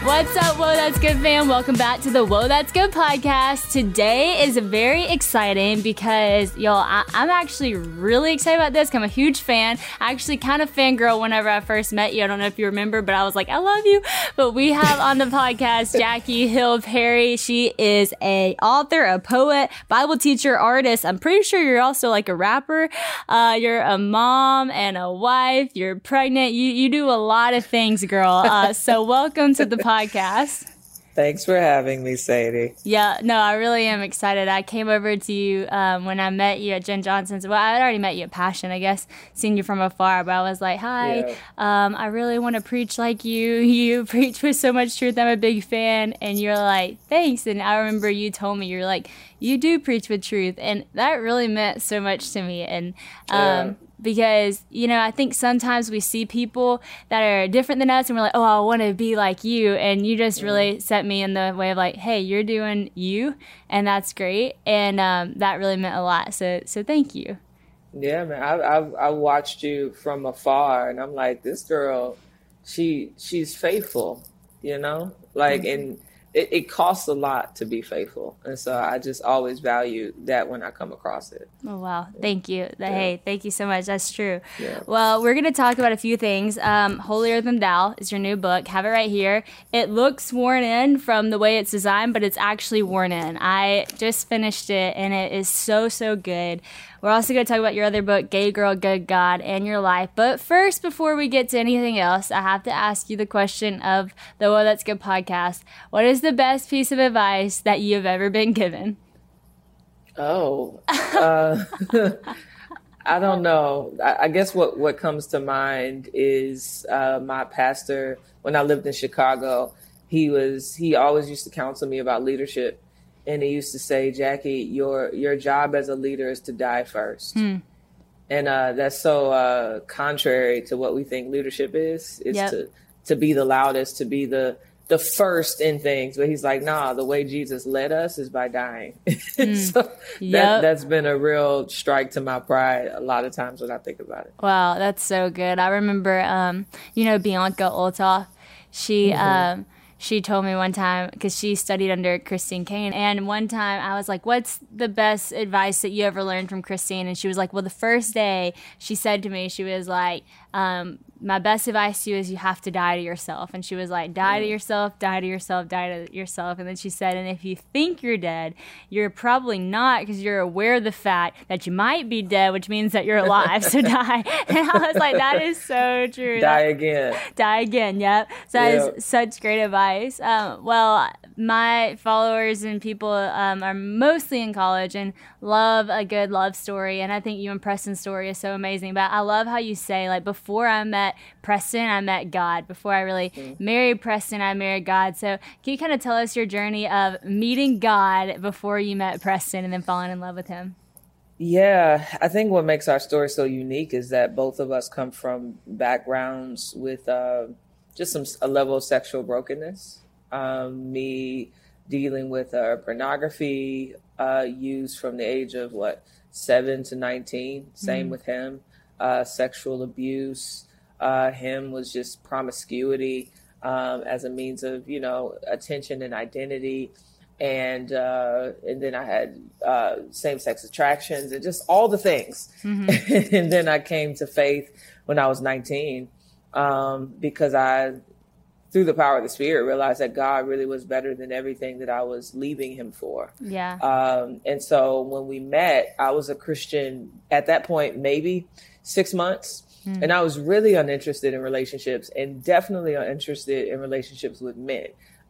What's up, Whoa, That's Good fam? Welcome back to the Whoa, That's Good podcast. Today is very exciting because, I'm actually really excited about this. I'm a huge fan. I actually kind of fangirl whenever I first met you. I don't know if you remember, but I was like, I love you. But we have on the podcast Jackie Hill Perry. She is a author, a poet, Bible teacher, artist. I'm pretty sure you're also like a rapper. You're a mom and a wife. You're pregnant. You do a lot of things, girl. So welcome to the podcast. Thanks for having me, Sadie. Yeah, no, I really am excited. I came over to you when I met you at Jen Johnson's. Well, I had already met you at Passion, I guess, seen you from afar, but I was like, hi, I really want to preach like you. You preach with so much truth. I'm a big fan. And you're like, thanks. And I remember you told me, you're like, you do preach with truth. And that really meant so much to me. And because, I think sometimes we see people that are different than us and we're like, oh, I want to be like you. And you just really set me in the way of like, hey, you're doing you. And that's great. And that really meant a lot. So thank you. Yeah, man. I watched you from afar and I'm like, this girl, she's faithful, and it costs a lot to be faithful. And so I just always value that when I come across it. Oh, wow. Thank you. Hey, thank you so much. That's true. Yeah. Well, we're going to talk about a few things. Holier Than Thou is your new book. Have it right here. It looks worn in from the way it's designed, but it's actually worn in. I just finished it and it is so, so good. We're also going to talk about your other book, Gay Girl, Good God, and your life. But first, before we get to anything else, I have to ask you the question of the Whoa, That's Good podcast. What is the best piece of advice that you have ever been given? Oh, I don't know. I guess what comes to mind is my pastor, when I lived in Chicago, he always used to counsel me about leadership. And he used to say, Jackie, your job as a leader is to die first. And that's so contrary to what we think leadership is. It's to be the loudest, to be the first in things. But he's like, nah, the way Jesus led us is by dying. So that's been a real strike to my pride a lot of times when I think about it. Wow, that's so good. I remember, Bianca Olthoff. She told me one time, because she studied under Christine Caine, and one time I was like, what's the best advice that you ever learned from Christine? And she was like, well, the first day she said to me, she was like, my best advice to you is you have to die to yourself. And she was like, die to yourself, die to yourself, die to yourself. And then she said, and if you think you're dead, you're probably not, because you're aware of the fact that you might be dead, which means that you're alive. So die. And I was like, that is so true. Die again. Die again. Yep. So that is such great advice. Well, my followers and people are mostly in college and love a good love story. And I think you and Preston's story is so amazing. But I love how you say, like, before I met Preston, I met God. Before I really married Preston, I married God. So can you kind of tell us your journey of meeting God before you met Preston and then falling in love with him? Yeah, I think what makes our story so unique is that both of us come from backgrounds with just a level of sexual brokenness. Me dealing with pornography use from the age of 7 to 19. Same with him. Sexual abuse. Him was just promiscuity as a means of attention and identity. And then I had same-sex attractions and just all the things. And then I came to faith when I was 19 because I, through the power of the Spirit, realized that God really was better than everything that I was leaving him for. Yeah. And so when we met, I was a Christian at that point, maybe 6 months. And I was really uninterested in relationships and definitely uninterested in relationships with men.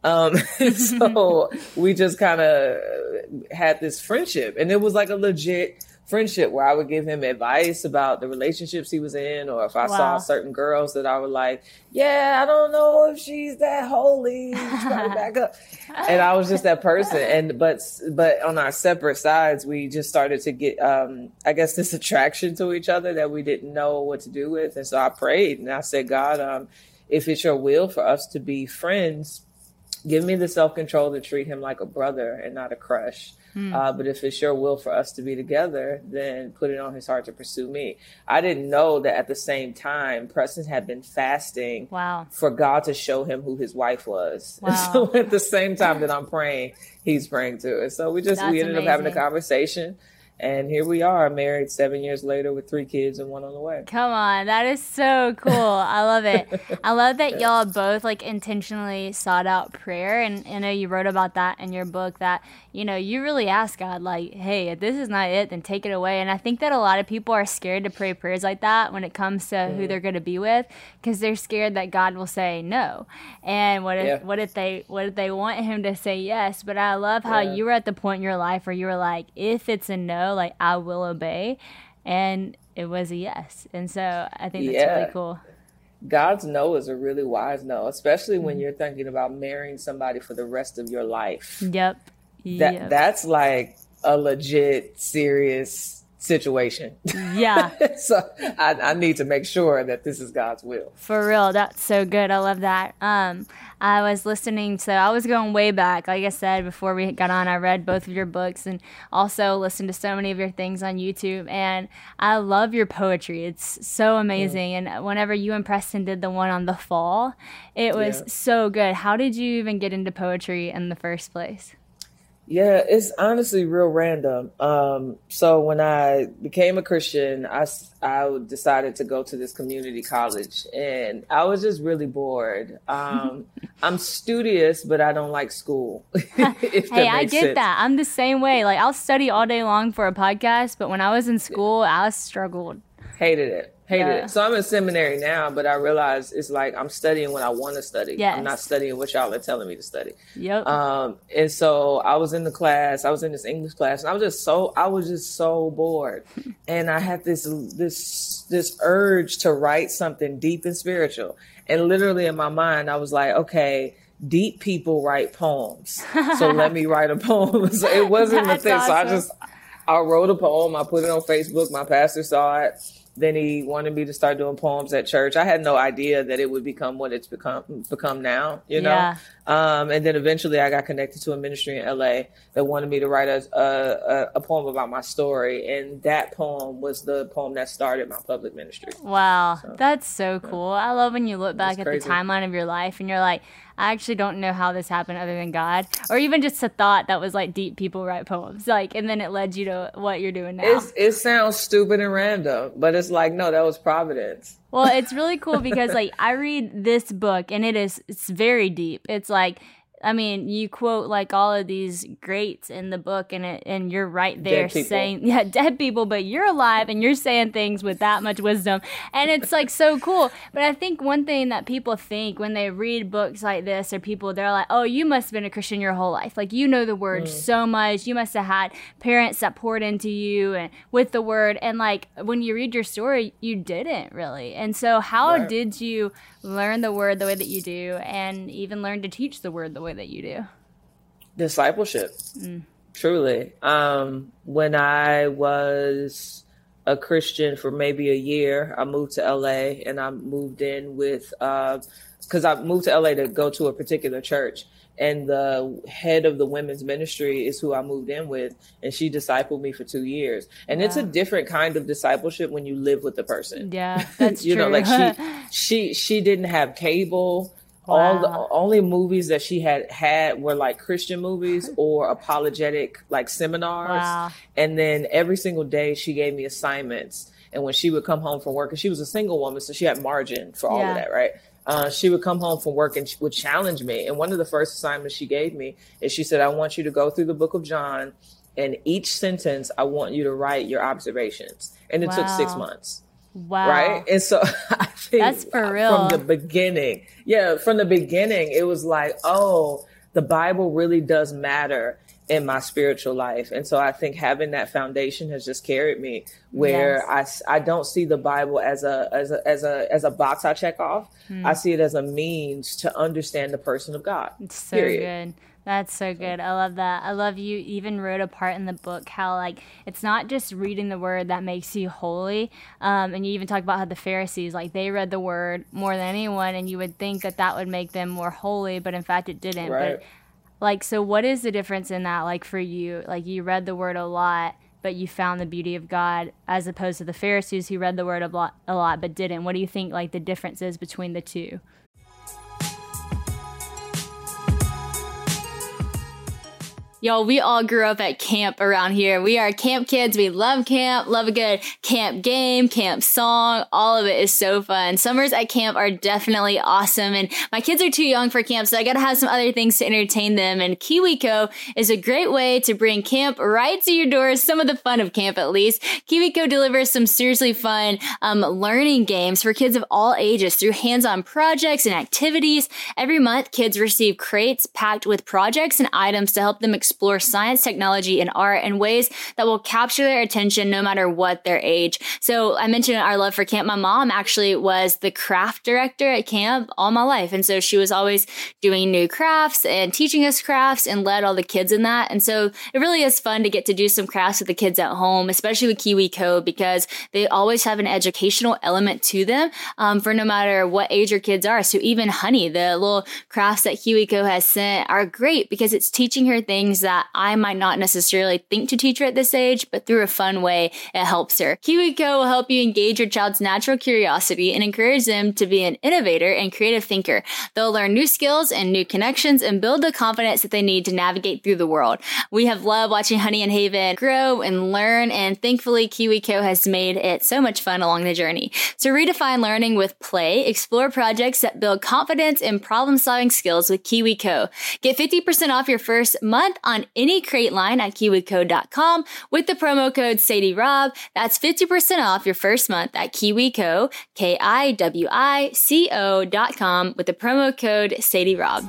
So we just kind of had this friendship, and it was like a legit friendship where I would give him advice about the relationships he was in, or if I saw certain girls that I would like, yeah, I don't know if she's that holy, you should probably back up. And I was just that person. But on our separate sides, we just started to get, I guess, this attraction to each other that we didn't know what to do with. And so I prayed and I said, God, if it's your will for us to be friends, give me the self-control to treat him like a brother and not a crush. But if it's your will for us to be together, then put it on his heart to pursue me. I didn't know that at the same time, Preston had been fasting for God to show him who his wife was. Wow. And so at the same time that I'm praying, he's praying too. And so we ended up having a conversation. And here we are, married 7 years later with 3 kids and 1 on the way. Come on. That is so cool. I love it. I love that y'all both like intentionally sought out prayer. And I know you wrote about that in your book that, you know, you really asked God, like, hey, if this is not it, then take it away. And I think that a lot of people are scared to pray prayers like that when it comes to who they're going to be with, because they're scared that God will say no. And what if they want him to say yes? But I love how you were at the point in your life where you were like, if it's a no, like I will obey, and it was a yes. And so I think that's really cool. God's no is a really wise no, especially when you're thinking about marrying somebody for the rest of your life. That's like a legit serious situation. So I need to make sure that this is God's will. For real. That's so good. I love that. I was listening to, I was going way back. Like I said, before we got on, I read both of your books and also listened to so many of your things on YouTube. And I love your poetry. It's so amazing. And whenever you and Preston did the one on the fall, it was so good. How did you even get into poetry in the first place? Yeah, it's honestly real random. So when I became a Christian, I decided to go to this community college, and I was just really bored. I'm studious, but I don't like school. Hey, I get that. I'm the same way. Like, I'll study all day long for a podcast, but when I was in school, I struggled. Hated it. So I'm in seminary now, but I realize it's like I'm studying what I want to study. I'm not studying what y'all are telling me to study. And so I was in the class, I was in this English class, and I was just so bored. And I had this urge to write something deep and spiritual. And literally in my mind, I was like, okay, deep people write poems. So let me write a poem. So it wasn't the thing. Awesome. So I wrote a poem. I put it on Facebook. My pastor saw it. Then he wanted me to start doing poems at church. I had no idea that it would become what it's become now, you know? And then eventually I got connected to a ministry in LA that wanted me to write a poem about my story. And that poem was the poem that started my public ministry. Wow. So, that's so cool. I love when you look back at the timeline of your life and you're like, I actually don't know how this happened other than God, or even just a thought that was like deep people write poems, like, and then it led you to what you're doing now. It sounds stupid and random, but it's like, no, that was providence. Well, it's really cool because like I read this book and it's very deep. It's like, I mean, you quote like all of these greats in the book, and you're right there saying, dead people, but you're alive and you're saying things with that much wisdom. And it's like so cool. But I think one thing that people think when they read books like this, or people, they're like, oh, you must have been a Christian your whole life. Like, you know the word so much. You must have had parents that poured into you and with the word. And like, when you read your story, you didn't really. And so how did you learn the word the way that you do, and even learn to teach the word the way that you do? Discipleship. Truly. When I was a Christian for maybe a year, I moved to LA, and I moved in with, because I moved to LA to go to a particular church, and the head of the women's ministry is who I moved in with, and she discipled me for 2 years. And it's a different kind of discipleship when you live with the person. Yeah, that's you true. know, like she didn't have cable. All the only movies that she had were like Christian movies or apologetic like seminars. And then every single day she gave me assignments. And when she would come home from work, and she was a single woman, so she had margin for all of that, right? She would come home from work and she would challenge me. And one of the first assignments she gave me is she said, I want you to go through the book of John, and each sentence, I want you to write your observations. And it took 6 months. Wow. Right. And so I think that's for real. From the beginning, it was like, oh, the Bible really does matter in my spiritual life. And so I think having that foundation has just carried me where I don't see the Bible as a box I check off. I see it as a means to understand the person of God. It's so good. That's so good. I love that. I love you even wrote a part in the book how like it's not just reading the word that makes you holy. And you even talk about how the Pharisees, like they read the word more than anyone, and you would think that would make them more holy, but in fact it didn't. Right. But Like, so what is the difference in that? Like for you, like you read the word a lot, but you found the beauty of God, as opposed to the Pharisees who read the word a lot but didn't. What do you think like the difference is between the two? Y'all, we all grew up at camp around here. We are camp kids. We love camp, love a good camp game, camp song. All of it is so fun. Summers at camp are definitely awesome. And my kids are too young for camp, so I got to have some other things to entertain them. And KiwiCo is a great way to bring camp right to your doors, some of the fun of camp at least. KiwiCo delivers some seriously fun learning games for kids of all ages through hands-on projects and activities. Every month, kids receive crates packed with projects and items to help them explore science, technology, and art in ways that will capture their attention no matter what their age. So I mentioned our love for camp. My mom actually was the craft director at camp all my life. And so she was always doing new crafts and teaching us crafts and led all the kids in that. And so it really is fun to get to do some crafts with the kids at home, especially with KiwiCo, because they always have an educational element to them for no matter what age your kids are. So even Honey, the little crafts that KiwiCo has sent are great because it's teaching her things that I might not necessarily think to teach her at this age, but through a fun way, it helps her. KiwiCo will help you engage your child's natural curiosity and encourage them to be an innovator and creative thinker. They'll learn new skills and new connections and build the confidence that they need to navigate through the world. We have loved watching Honey and Haven grow and learn, and thankfully KiwiCo has made it so much fun along the journey. So redefine learning with play, explore projects that build confidence and problem-solving skills with KiwiCo. Get 50% off your first month on any crate line at KiwiCo.com with the promo code SadieRob. That's 50% off your first month at KiwiCo, KiwiCo.com with the promo code SadieRob.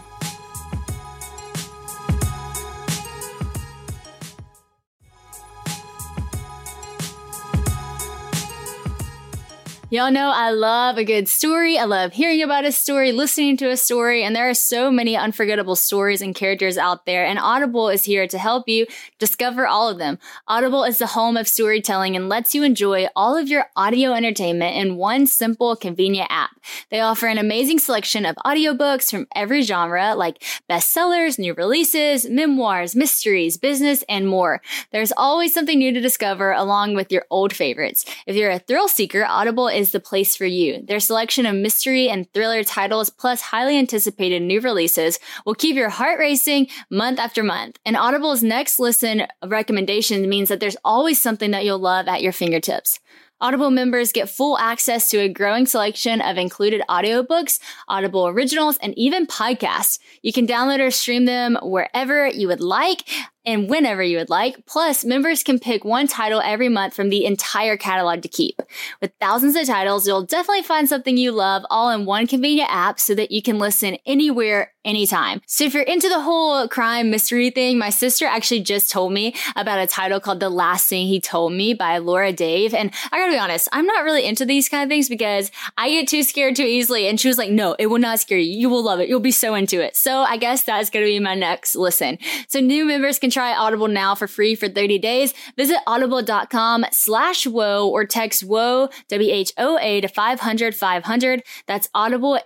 Y'all know I love a good story. I love hearing about a story, listening to a story, and there are so many unforgettable stories and characters out there, and Audible is here to help you discover all of them. Audible is the home of storytelling and lets you enjoy all of your audio entertainment in one simple, convenient app. They offer an amazing selection of audiobooks from every genre, like bestsellers, new releases, memoirs, mysteries, business, and more. There's always something new to discover along with your old favorites. If you're a thrill seeker, Audible is the place for you. Their selection of mystery and thriller titles plus highly anticipated new releases will keep your heart racing month after month. And Audible's next listen recommendation means that there's always something that you'll love at your fingertips. Audible members get full access to a growing selection of included audiobooks, Audible originals, and even podcasts. You can download or stream them wherever you would like and whenever you would like. Plus, members can pick one title every month from the entire catalog to keep. With thousands of titles, you'll definitely find something you love all in one convenient app so that you can listen anywhere, anytime. So if you're into the whole crime mystery thing, my sister actually just told me about a title called The Last Thing He Told Me by Laura Dave. And I gotta be honest, I'm not really into these kind of things because I get too scared too easily. And she was like, no, it will not scare you. You will love it. You'll be so into it. So I guess that's gonna be my next listen. So new members can try Audible now for free for 30 days. Visit audible.com/whoa or text whoa, WHOA to 500-500. That's Audible,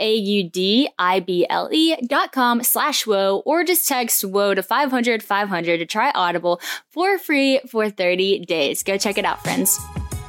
AUDIBLE.com/whoa, or just text whoa to 500-500 to try Audible for free for 30 days. Go check it out, friends.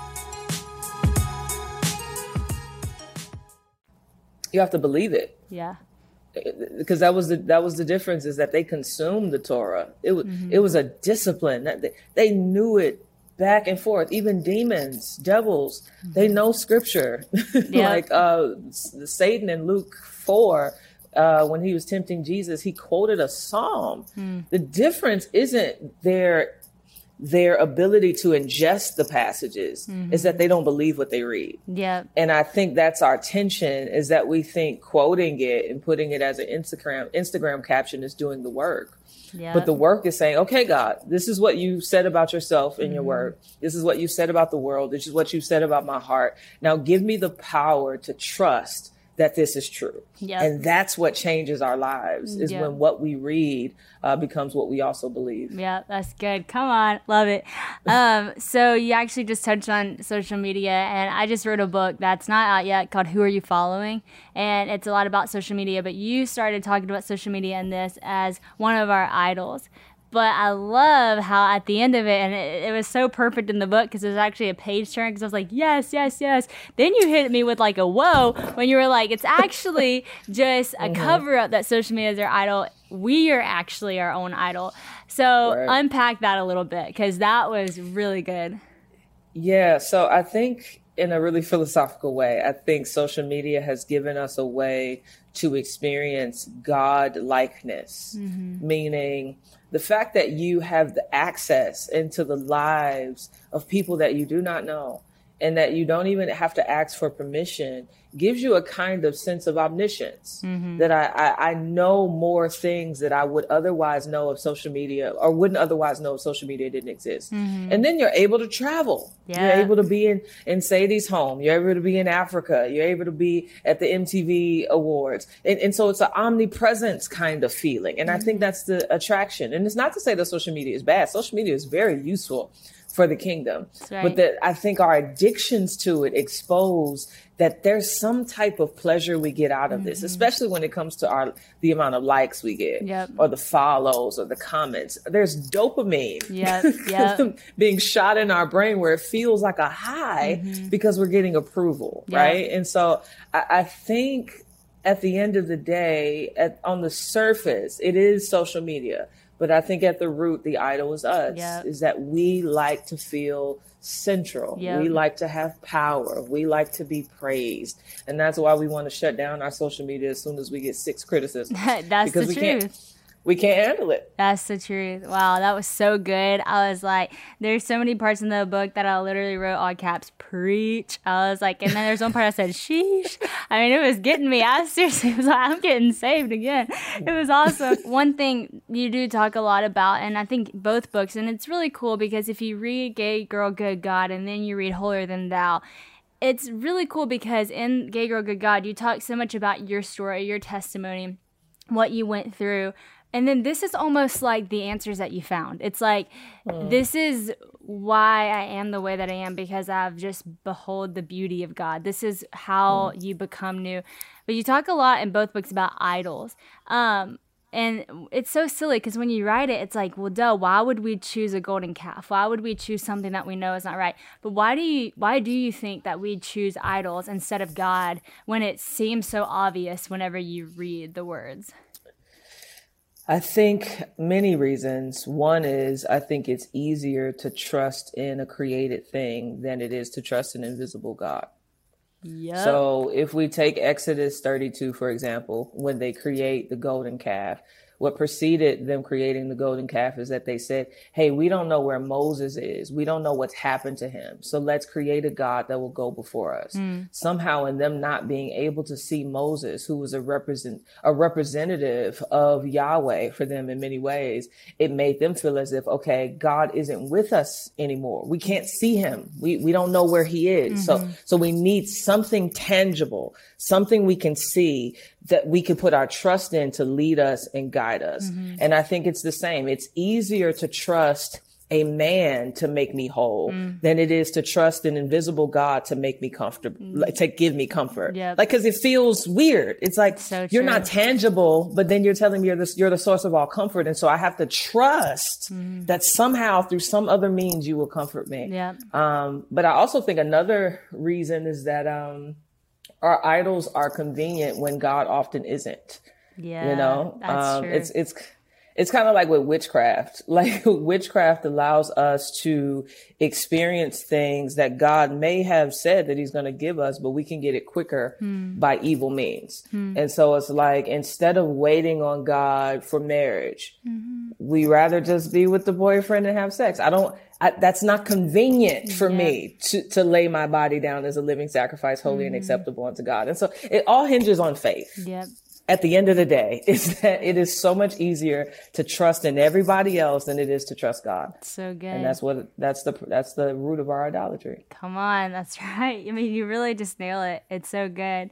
You have to believe it. Yeah. Because that was the difference, is that they consumed the Torah. It was a discipline. They knew it back and forth. Even demons, devils, they know scripture. Yeah. Like Satan in Luke 4, when he was tempting Jesus, he quoted a psalm. The difference isn't their ability to ingest the passages, is that they don't believe what they read. Yeah. And I think that's our tension, is that we think quoting it and putting it as an Instagram caption is doing the work. Yep. But the work is saying, okay, God, this is what you said about yourself in your word. This is what you said about the world. This is what you said about my heart. Now give me the power to trust that this is true. Yep. And that's what changes our lives, is when what we read becomes what we also believe. Yeah, that's good. Come on. Love it. So you actually just touched on social media, and I just wrote a book that's not out yet called Who Are You Following? And it's a lot about social media, but you started talking about social media in this as one of our idols. But I love how at the end of it, and it was so perfect in the book because it was actually a page turn, because I was like, yes, yes, yes. Then you hit me with like a whoa when you were like, it's actually just a cover up that social media is our idol. We are actually our own idol. So unpack that a little bit, because that was really good. Yeah, so I think in a really philosophical way, I think social media has given us a way to experience God-likeness, meaning the fact that you have the access into the lives of people that you do not know, and that you don't even have to ask for permission, gives you a kind of sense of omniscience, that I know more things that I would otherwise know if social media, or wouldn't otherwise know if social media didn't exist. And then you're able to travel. You're able to be in Sadie's home. You're able to be in Africa. You're able to be at the MTV Awards. And so it's an omnipresence kind of feeling. And I think that's the attraction. And it's not to say that social media is bad. Social media is very useful for the kingdom. But that I think our addictions to it expose that there's some type of pleasure we get out of this, especially when it comes to the amount of likes we get, or the follows or the comments. There's dopamine being shot in our brain where it feels like a high because we're getting approval, right? And so I think at the end of the day, on the surface, it is social media. But I think at the root, the idol is us, is that we like to feel central. We like to have power. We like to be praised. And that's why we want to shut down our social media as soon as we get 6 criticisms. That's the truth. We can't handle it. That's the truth. Wow, that was so good. I was like, there's so many parts in the book that I literally wrote all caps, preach. I was like, and then there's one part I said, sheesh. I mean, it was getting me. I seriously was like, I'm getting saved again. It was awesome. One thing you do talk a lot about, and I think both books, and it's really cool because if you read Gay Girl, Good God, and then you read Holier Than Thou, it's really cool because in Gay Girl, Good God, you talk so much about your story, your testimony, what you went through. And then this is almost like the answers that you found. It's like, this is why I am the way that I am, because I've just behold the beauty of God. This is how you become new. But you talk a lot in both books about idols. And it's so silly because when you write it, it's like, well, duh, why would we choose a golden calf? Why would we choose something that we know is not right? But why do you think that we choose idols instead of God when it seems so obvious whenever you read the words? I think many reasons. One is I think it's easier to trust in a created thing than it is to trust an invisible God. So if we take Exodus 32, for example, when they create the golden calf, what preceded them creating the golden calf is that they said, hey, we don't know where Moses is. We don't know what's happened to him. So let's create a God that will go before us. Somehow in them not being able to see Moses, who was a representative of Yahweh for them in many ways, it made them feel as if, okay, God isn't with us anymore. We can't see him. We don't know where he is. So we need something tangible, something we can see that we can put our trust in to lead us and guide us. And I think it's the same. It's easier to trust a man to make me whole than it is to trust an invisible God to make me comfortable, to give me comfort. Like, cause it feels weird. It's like, so you're not tangible, but then you're telling me you're the source of all comfort. And so I have to trust that somehow through some other means you will comfort me. But I also think another reason is that, our idols are convenient when God often isn't. You know, that's true. It's kind of like with witchcraft. Like witchcraft allows us to experience things that God may have said that he's going to give us, but we can get it quicker by evil means. And so it's like, instead of waiting on God for marriage, we rather just be with the boyfriend and have sex. That's not convenient for me to lay my body down as a living sacrifice, holy and acceptable unto God. And so it all hinges on faith. At the end of the day, is that it is so much easier to trust in everybody else than it is to trust God. So good. And that's the root of our idolatry. Come on. That's right. I mean, you really just nail it. It's so good.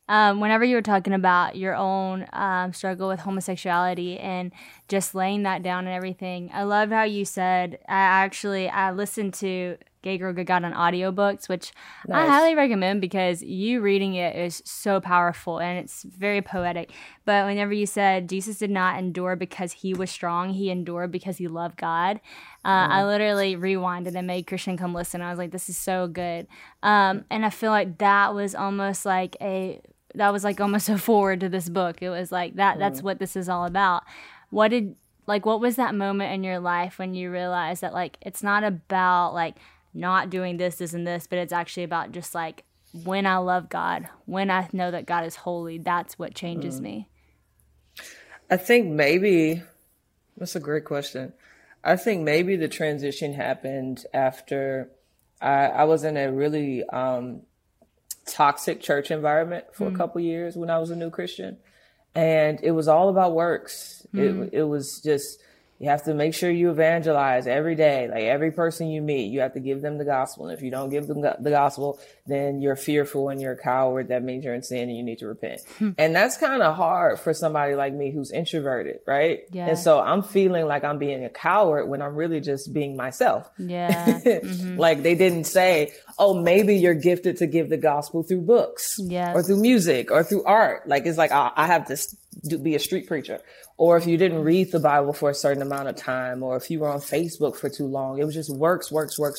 Whenever you were talking about your own struggle with homosexuality and just laying that down and everything, I love how you said, I listened to Gay Girl Good God on audiobooks, which I highly recommend because you reading it is so powerful and it's very poetic. But whenever you said Jesus did not endure because he was strong, he endured because he loved God, I literally rewinded and made Christian come listen. I was like, this is so good. And I feel like that was almost like almost a forward to this book. It was like that's what this is all about. What was that moment in your life when you realized that like it's not about like not doing this, and this, but it's actually about just like when I love God, when I know that God is holy, that's what changes me? I think maybe that's a great question. I think maybe the transition happened after I was in a really toxic church environment for a couple years when I was a new Christian, and it was all about works. It was just, you have to make sure you evangelize every day. Like every person you meet, you have to give them the gospel. And if you don't give them the gospel, then you're fearful and you're a coward. That means you're in sin and you need to repent. And that's kind of hard for somebody like me who's introverted, right? Yeah. And so I'm feeling like I'm being a coward when I'm really just being myself. Yeah. Like they didn't say, oh, maybe you're gifted to give the gospel through books or through music or through art. Like it's like, I have to be a street preacher. Or if you didn't read the Bible for a certain amount of time, or if you were on Facebook for too long, it was just works,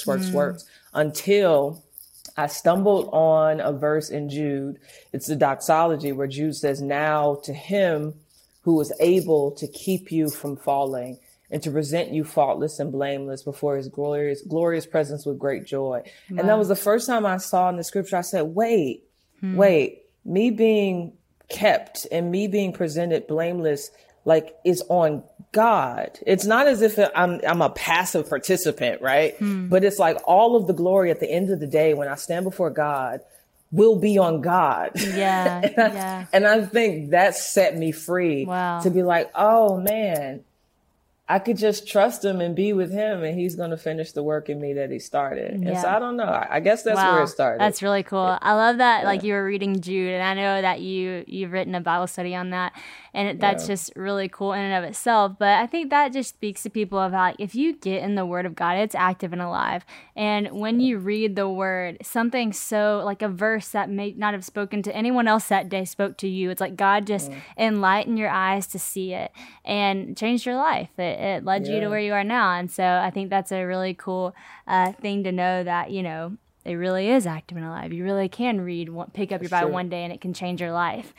until I stumbled on a verse in Jude. It's the doxology where Jude says, now to him who is able to keep you from falling and to present you faultless and blameless before his glorious presence with great joy. Wow. And that was the first time I saw in the scripture, I said, wait, me being kept and me being presented blameless, like is on God. It's not as if I'm a passive participant, right? But it's like all of the glory at the end of the day, when I stand before God, will be on God. Yeah. And I think that set me free to be like, oh man, I could just trust him and be with him, and he's going to finish the work in me that he started. Yeah. And so I don't know. I guess that's where it started. That's really cool. Yeah. I love that. Like you were reading Jude, and I know that you've written a Bible study on that, and that's just really cool in and of itself. But I think that just speaks to people of how if you get in the Word of God, it's active and alive. And when you read the Word, something so like a verse that may not have spoken to anyone else that day spoke to you. It's like God just enlightened your eyes to see it and changed your life. It led you to where you are now. And so I think that's a really cool thing to know that, you know, it really is active and alive. You really can pick up your Bible one day and it can change your life.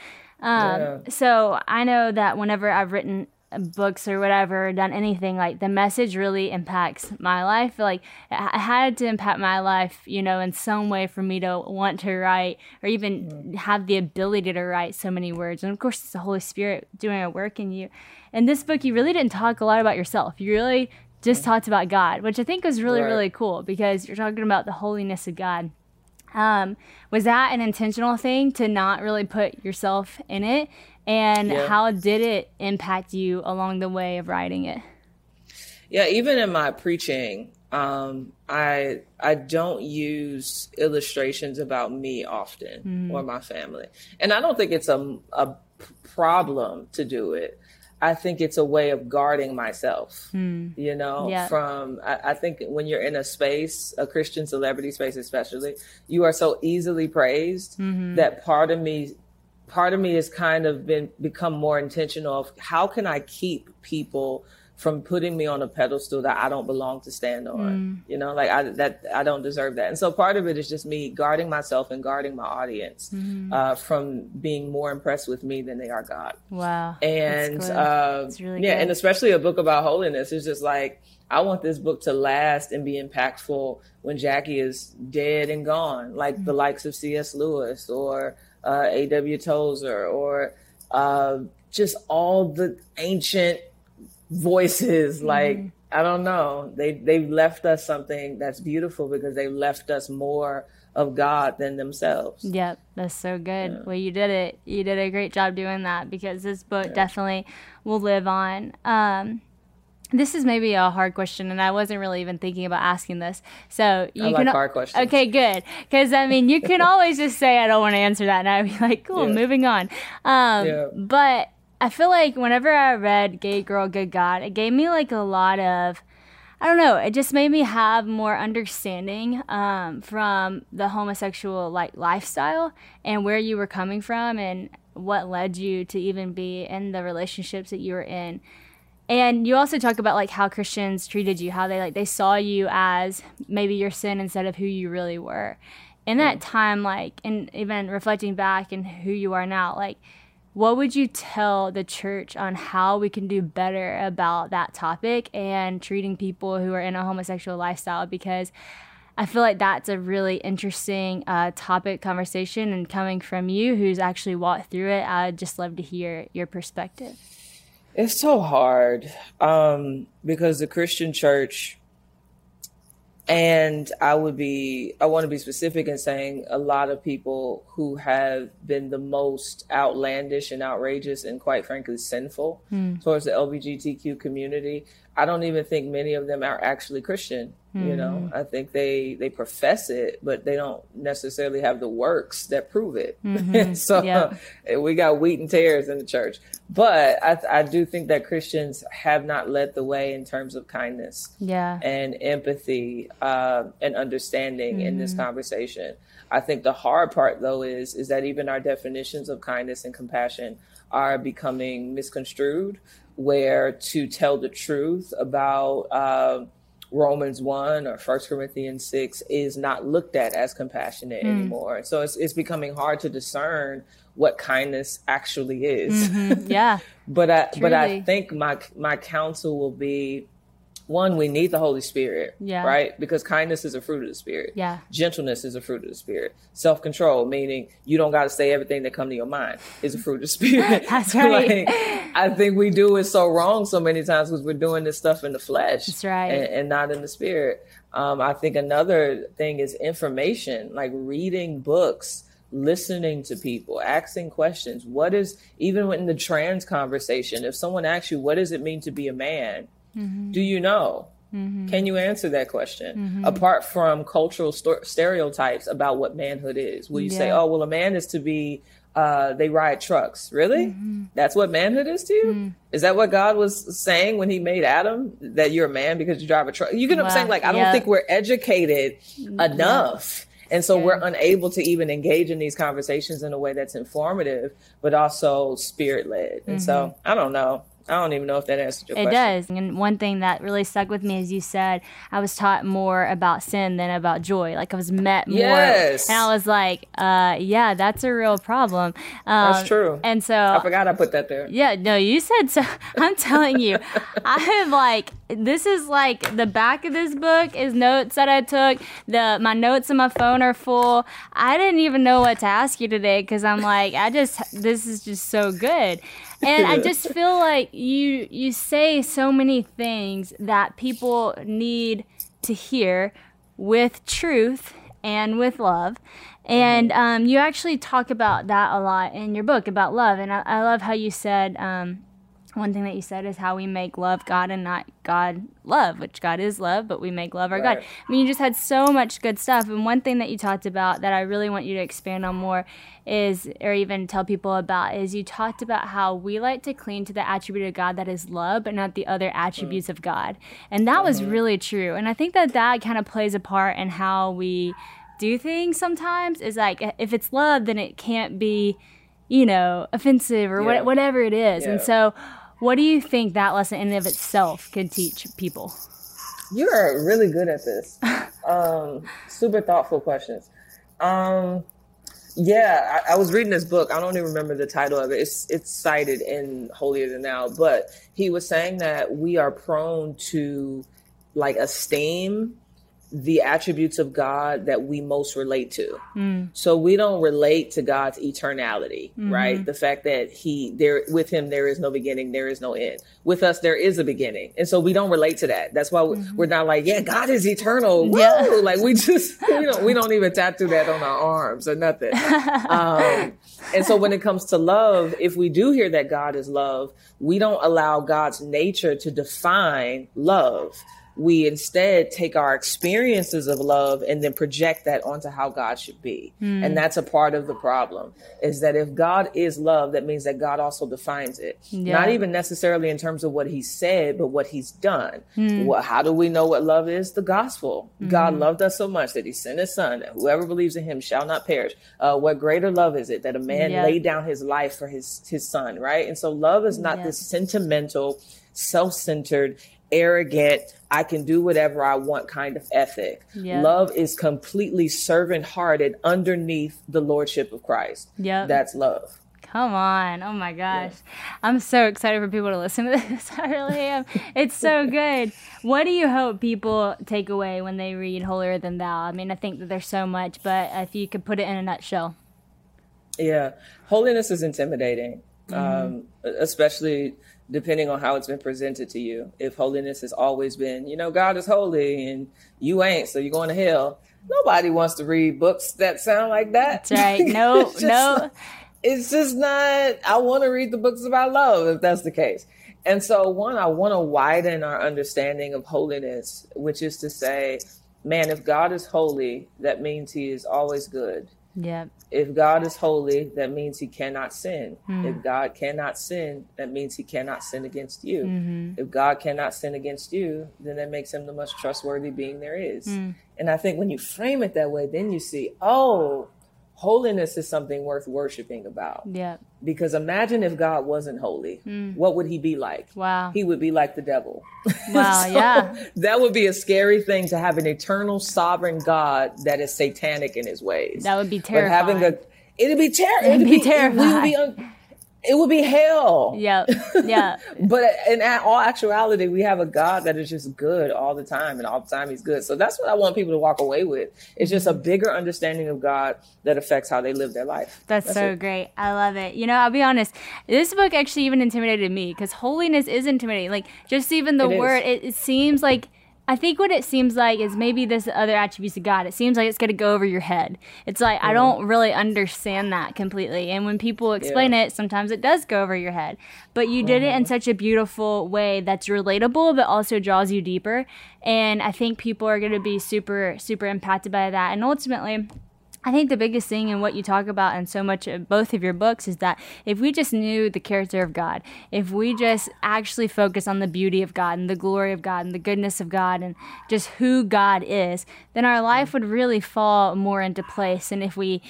So I know that whenever I've written books or whatever, done anything, like the message really impacts my life. Like it had to impact my life, you know, in some way for me to want to write or even have the ability to write so many words. And of course, it's the Holy Spirit doing a work in you. In this book, you really didn't talk a lot about yourself. You really just talked about God, which I think was really, really cool because you're talking about the holiness of God. Was that an intentional thing to not really put yourself in it? And how did it impact you along the way of writing it? Yeah, even in my preaching, I don't use illustrations about me often or my family. And I don't think it's a problem to do it. I think it's a way of guarding myself, you know, from, I think when you're in a space, a Christian celebrity space especially, you are so easily praised that part of me has kind of become more intentional of how can I keep people from putting me on a pedestal that I don't belong to stand on, you know, like I don't deserve that. And so part of it is just me guarding myself and guarding my audience from being more impressed with me than they are God. Wow. And that's really good. And especially a book about holiness is just like, I want this book to last and be impactful when Jackie is dead and gone, like the likes of C.S. Lewis or A.W. Tozer or just all the ancient voices. Like, I don't know, they've left us something that's beautiful because they left us more of God than themselves. Yep, that's so good. Well, you did it. You did a great job doing that because this book definitely will live on. this is maybe a hard question, and I wasn't really even thinking about asking this. So I like hard questions. Okay, good. Because, I mean, you can always just say, I don't want to answer that. And I'd be like, cool, moving on. But I feel like whenever I read Gay Girl, Good God, it gave me like a lot of, I don't know, it just made me have more understanding from the homosexual like lifestyle and where you were coming from and what led you to even be in the relationships that you were in. And you also talk about like how Christians treated you, how they saw you as maybe your sin instead of who you really were. In that time, like, and even reflecting back and who you are now, like, what would you tell the church on how we can do better about that topic and treating people who are in a homosexual lifestyle? Because I feel like that's a really interesting topic conversation, and coming from you who's actually walked through it, I'd just love to hear your perspective. It's so hard because the Christian church, and I want to be specific in saying a lot of people who have been the most outlandish and outrageous and quite frankly sinful towards the LGBTQ community. I don't even think many of them are actually Christian. You know, I think they profess it, but they don't necessarily have the works that prove it. So we got wheat and tares in the church. But I do think that Christians have not led the way in terms of kindness and empathy and understanding in this conversation. I think the hard part, though, is that even our definitions of kindness and compassion are becoming misconstrued, where to tell the truth about Romans 1 or 1 Corinthians 6 is not looked at as compassionate anymore. So it's becoming hard to discern what kindness actually is. But I think my counsel will be, one, we need the Holy Spirit, right? Because kindness is a fruit of the Spirit. Gentleness is a fruit of the Spirit. Self-control, meaning you don't got to say everything that come to your mind, is a fruit of the Spirit. That's right. Like, I think we do it so wrong so many times because we're doing this stuff in the flesh. That's right. And not in the Spirit. I think another thing is information, like reading books, listening to people, asking questions. What is, even in the trans conversation, if someone asks you, what does it mean to be a man? Do you know? Can you answer that question? Apart from cultural stereotypes about what manhood is, will you say, oh, well, a man is to be, they ride trucks. Really? That's what manhood is to you? Is that what God was saying when he made Adam? That you're a man because you drive a truck? You get what I'm saying? Like, I don't think we're educated enough. And so we're unable to even engage in these conversations in a way that's informative, but also spirit-led. And so I don't know. I don't even know if that answered your question. It does. And one thing that really stuck with me is you said, I was taught more about sin than about joy. Like I was met more. And I was like, yeah, that's a real problem. That's true. And so I forgot I put that there. Yeah, no, you said so. I'm telling you, I have like, this is like the back of this book is notes that I took. My notes on my phone are full. I didn't even know what to ask you today because I'm like, this is just so good. And I just feel like you say so many things that people need to hear with truth and with love. And you actually talk about that a lot in your book about love. And I love how you said, one thing that you said is how we make love God and not God love, which God is love, but we make love our God. I mean, you just had so much good stuff. And one thing that you talked about that I really want you to expand on more is, or even tell people about, is you talked about how we like to cling to the attribute of God that is love, but not the other attributes of God. And that was really true. And I think that kind of plays a part in how we do things sometimes. Is like, if it's love, then it can't be, offensive or whatever it is. And so what do you think that lesson in and of itself can teach people? You are really good at this. Super thoughtful questions. I was reading this book. I don't even remember the title of it. It's cited in Holier Than Thou, but he was saying that we are prone to like esteem the attributes of God that we most relate to. So we don't relate to God's eternality, right? The fact that with him, there is no beginning, there is no end. With us, there is a beginning. And so we don't relate to that. That's why we're not like, yeah, God is eternal. Woo! Yeah. Like we don't even tattoo that on our arms or nothing. And so when it comes to love, if we do hear that God is love, we don't allow God's nature to define love. We instead take our experiences of love and then project that onto how God should be. And that's a part of the problem, is that if God is love, that means that God also defines it. Yeah. Not even necessarily in terms of what he said, but what he's done. How do we know what love is? The gospel. God loved us so much that he sent his son. Whoever believes in him shall not perish. What greater love is it that a man laid down his life for his son, right? And so love is not this sentimental, self-centered, arrogant, I can do whatever I want kind of ethic. Love is completely servant-hearted underneath the lordship of Christ. That's love. Come on. Oh my gosh. I'm so excited for people to listen to this. I really am. It's so good. What do you hope people take away when they read Holier Than Thou? I mean, I think that there's so much, but if you could put it in a nutshell. Yeah. Holiness is intimidating, especially depending on how it's been presented to you. If holiness has always been, God is holy and you ain't, so you're going to hell. Nobody wants to read books that sound like that. That's right. No. It's just not, I want to read the books about love, if that's the case. And so I want to widen our understanding of holiness, which is to say, man, if God is holy, that means he is always good. Yeah. If God is holy, that means he cannot sin. If God cannot sin, that means he cannot sin against you. If God cannot sin against you, then that makes him the most trustworthy being there is. And I think when you frame it that way, then you see, holiness is something worth worshiping about. Yeah. Because imagine if God wasn't holy, what would he be like? Wow. He would be like the devil. Wow. So that would be a scary thing, to have an eternal sovereign God that is satanic in his ways. That would be terrifying. It'd be terrifying. It would be hell. Yeah. But in all actuality, we have a God that is just good all the time, and all the time he's good. So that's what I want people to walk away with. It's just a bigger understanding of God that affects how they live their life. That's so great. I love it. I'll be honest. This book actually even intimidated me, because holiness is intimidating. Like, just even the word, it seems like, I think what it seems like is maybe this other attributes of God. It seems like it's going to go over your head. It's like, I don't really understand that completely. And when people explain it, sometimes it does go over your head. But you did it in such a beautiful way that's relatable, but also draws you deeper. And I think people are going to be super, super impacted by that. And ultimately, I think the biggest thing in what you talk about in so much of both of your books is that if we just knew the character of God, if we just actually focus on the beauty of God and the glory of God and the goodness of God and just who God is, then our life would really fall more into place. And if we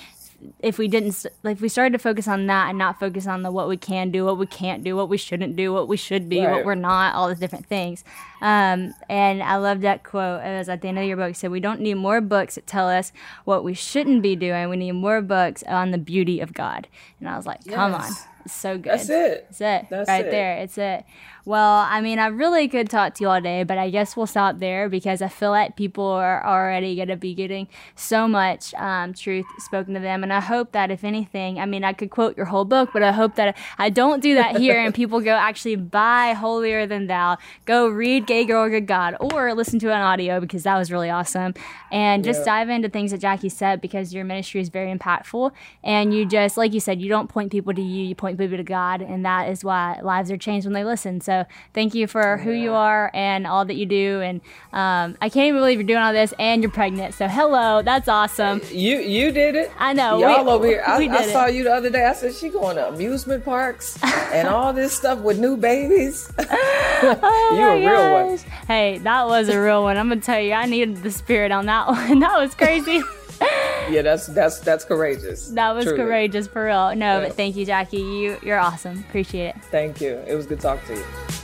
started to focus on that and not focus on what we can do, what we can't do, what we shouldn't do, what we should be, what we're not, all these different things. And I love that quote. It was at the end of your book. It said, we don't need more books that tell us what we shouldn't be doing. We need more books on the beauty of God. And I was like, come on. It's so good. That's it. That's it. That's right there. It's it. Well, I mean, I really could talk to you all day, but I guess we'll stop there, because I feel like people are already going to be getting so much truth spoken to them. And I hope that, if anything, I mean, I could quote your whole book, but I hope that I don't do that here and people go actually buy Holier Than Thou, go read Gay Girl, Good God, or listen to an audio, because that was really awesome. And just dive into things that Jackie said, because your ministry is very impactful. And you just, like you said, you don't point people to you point people to God. And that is why lives are changed when they listen. So thank you for who you are and all that you do. And I can't even believe you're doing all this and you're pregnant. So hello, that's awesome. You did it. I know. Y'all over here. I saw you the other day. I said, she going to amusement parks and all this stuff with new babies. You a real one. Hey, that was a real one. I'm going to tell you, I needed the spirit on that one. That was crazy. Yeah, that's courageous. That was truly courageous, for real. No, but thank you, Jackie. You're awesome. Appreciate it. Thank you. It was good talking to you.